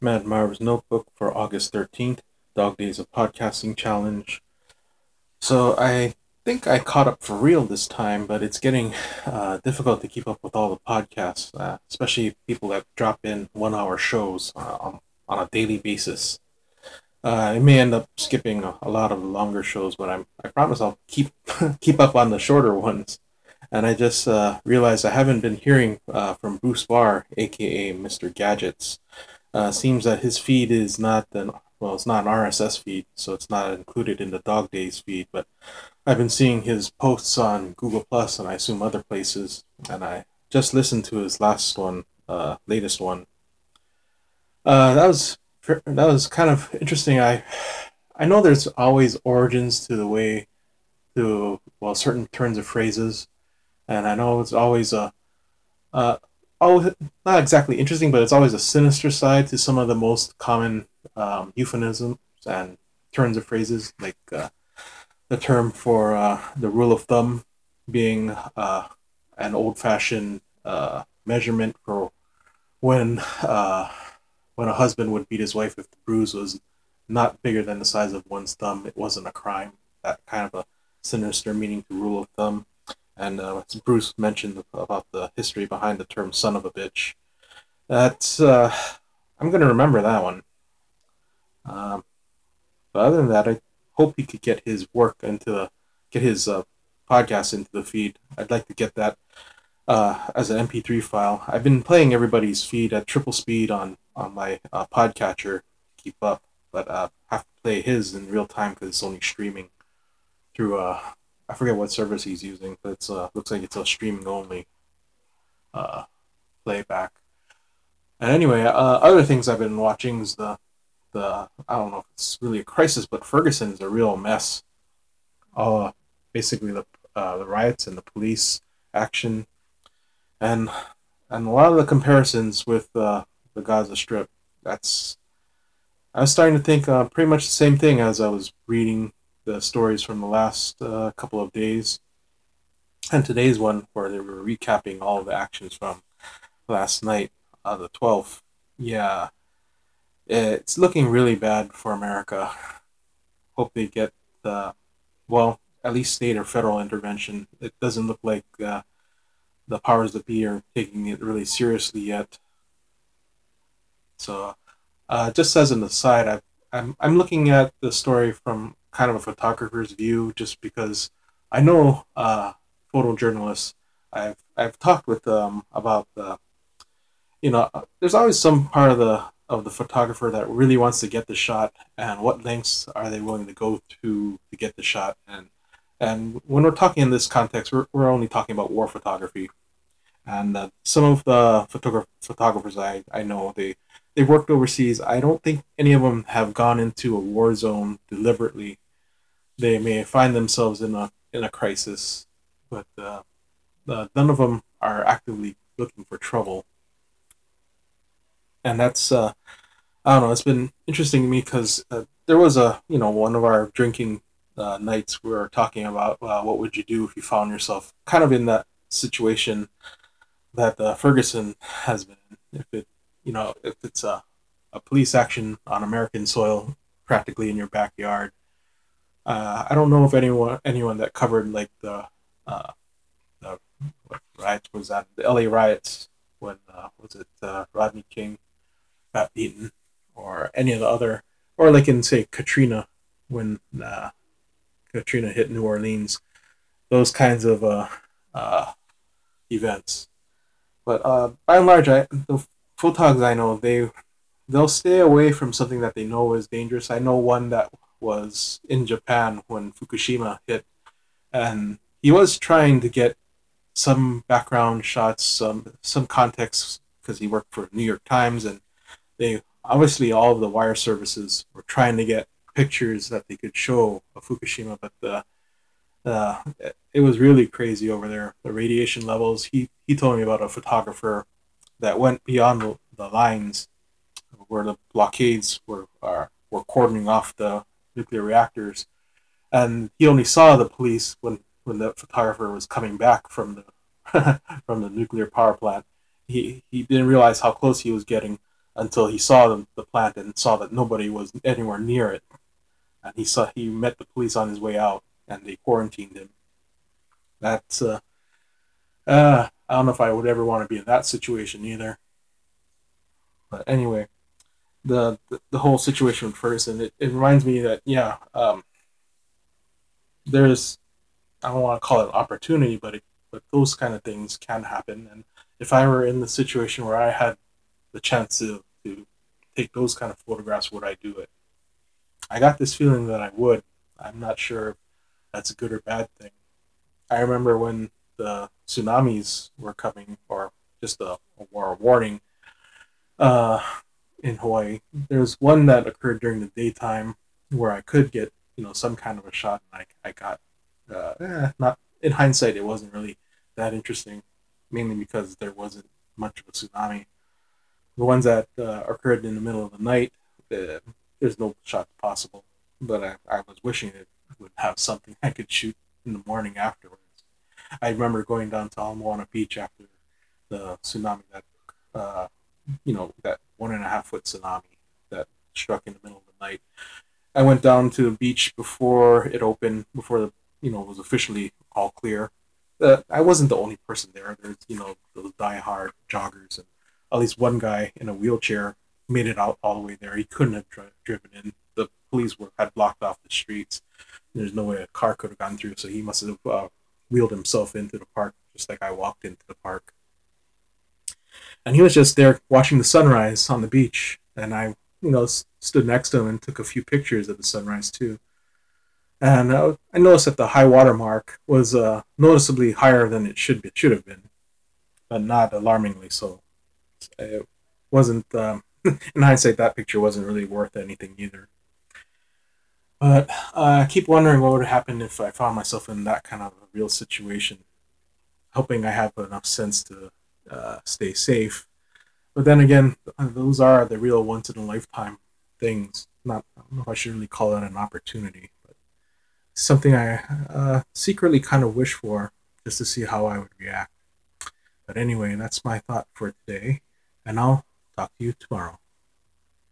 Mad Marv's Notebook for August 13th, Dog Days of Podcasting Challenge. So I think I caught up for real this time, but it's getting difficult to keep up with all the podcasts, especially people that drop in 1 hour shows on a daily basis. I may end up skipping a lot of the longer shows, but I promise I'll keep keep up on the shorter ones. And I just realized I haven't been hearing from Bruce Barr, aka Mr. Gadgets. Seems that his feed is not it's not an RSS feed, so it's not included in the Dog Days feed. But I've been seeing his posts on Google Plus and I assume other places, and I just listened to his latest one. That was kind of interesting. I know there's always origins to the way to certain turns of phrases, and I know it's always uh, oh, not exactly interesting, but it's always a sinister side to some of the most common euphemisms and turns of phrases, like the term for the rule of thumb being an old-fashioned measurement for when uh, when a husband would beat his wife if the bruise was not bigger than the size of one's thumb. It wasn't a crime. That kind of a sinister meaning to rule of thumb. And Bruce mentioned about the history behind the term "son of a bitch." That's I'm gonna remember that one. Um, but other than that, I hope he could get his get his podcast into the feed. I'd like to get that as an MP3 file. I've been playing everybody's feed at triple speed on my podcatcher to keep up, but have to play his in real time because it's only streaming through I forget what service he's using, but it's looks like it's a streaming only uh, playback. And anyway, other things I've been watching is the I don't know if it's really a crisis, but Ferguson is a real mess. Uh, Basically the riots and the police action, and and a lot of the comparisons with the Gaza Strip. That's I was starting to think pretty much the same thing as I was reading the stories from the last couple of days, and today's one where they were recapping all of the actions from last night, the 12th. Yeah, it's looking really bad for America. Hope they get the at least state or federal intervention. It doesn't look like the powers that be are taking it really seriously yet. So, just as an aside, I'm looking at the story from kind of a photographer's view, just because I know photojournalists. I've talked with them about there's always some part of the photographer that really wants to get the shot, and what lengths are they willing to go to get the shot. And when we're talking in this context, we're only talking about war photography. And some of the photographers I know, they worked overseas. I don't think any of them have gone into a war zone deliberately. They may find themselves in a crisis, but none of them are actively looking for trouble. And that's I don't know. It's been interesting to me because there was one of our drinking nights we were talking about what would you do if you found yourself kind of in that situation that Ferguson has been. If it if it's a police action on American soil, practically in your backyard. I don't know if anyone that covered like the what riots was that the L.A. riots when was it Rodney King got beaten, or any of the other, or like in say Katrina when Katrina hit New Orleans, those kinds of uh, events. But by and large, the photogs I know they'll stay away from something that they know is dangerous. I know one that was in Japan when Fukushima hit, and he was trying to get some background shots, some context because he worked for New York Times, and they obviously all of the wire services were trying to get pictures that they could show of Fukushima, but uh, it was really crazy over there. The radiation levels. He told me about a photographer that went beyond the lines where the blockades were cordoning off the nuclear reactors, and he only saw the police when the photographer was coming back from the from the nuclear power plant. He didn't realize how close he was getting. until he saw the plant and saw that nobody was anywhere near it. And he met the police on his way out, and they quarantined him. That's I don't know if I would ever want to be in that situation either. But anyway, the whole situation with Ferguson, it reminds me that yeah, there's I don't want to call it an opportunity, but those kind of things can happen. And if I were in the situation where I had the chance to take those kind of photographs, would I do it? I got this feeling that I would. I'm not sure if that's a good or bad thing. I remember when the tsunamis were coming, or just a warning uh, in Hawaii. There's one that occurred during the daytime where I could get some kind of a shot, and I got not in hindsight it wasn't really that interesting, mainly because there wasn't much of a tsunami. The ones that occurred in the middle of the night, uh, there's no shot possible. But I was wishing it would have something I could shoot in the morning afterwards. I remember going down to Ala Moana Beach after the tsunami that that 1.5 foot tsunami that struck in the middle of the night. I went down to the beach before it opened, before the it was officially all clear. I wasn't the only person there. There's those diehard joggers, and at least one guy in a wheelchair made it out all the way there. He couldn't have driven in. The police had blocked off the streets. There's no way a car could have gone through, so he must have wheeled himself into the park, just like I walked into the park. And he was just there watching the sunrise on the beach, and I stood next to him and took a few pictures of the sunrise too. And I noticed that the high water mark was noticeably higher than it should have been, but not alarmingly so. It wasn't. In hindsight, that picture wasn't really worth anything either. But I keep wondering what would happen if I found myself in that kind of a real situation. Hoping I have enough sense to stay safe. But then again, those are the real once in a lifetime things. Not, I don't know if I should really call it an opportunity, but something I secretly kind of wish for just to see how I would react. But anyway, that's my thought for today, and I'll talk to you tomorrow.